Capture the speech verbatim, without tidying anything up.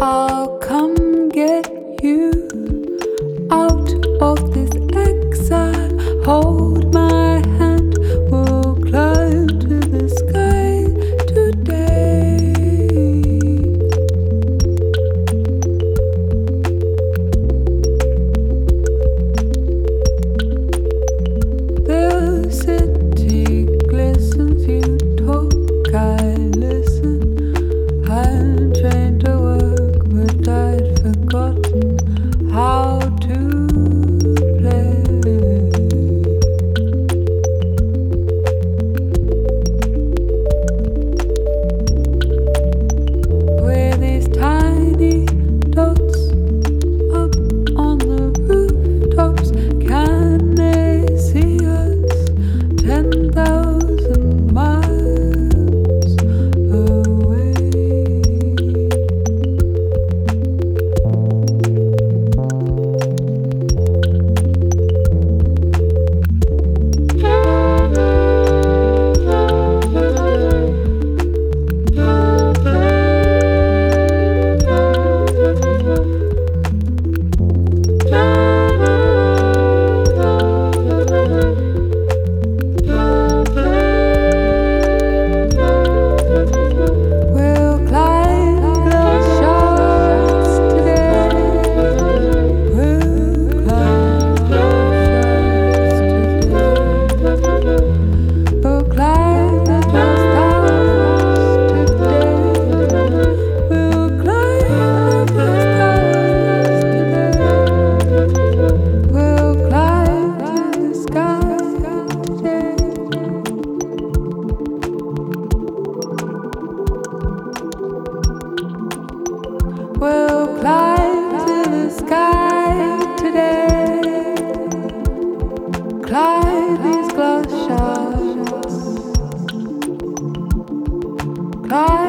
I'll come get you out of this exile. Hold my hand, we'll climb to the sky today. The city glistens, you talk, I listen. I'm trained to work, but I'd forgotten how to play. With these tiny dots up on the rooftops, can they see us ten thousand miles away? We'll climb the shards today. We'll climb the shards today. We'll climb the stars today. We'll climb the stars today. We'll climb to the sky today. We'll climb to the sky today. Climb these glass shards. Climb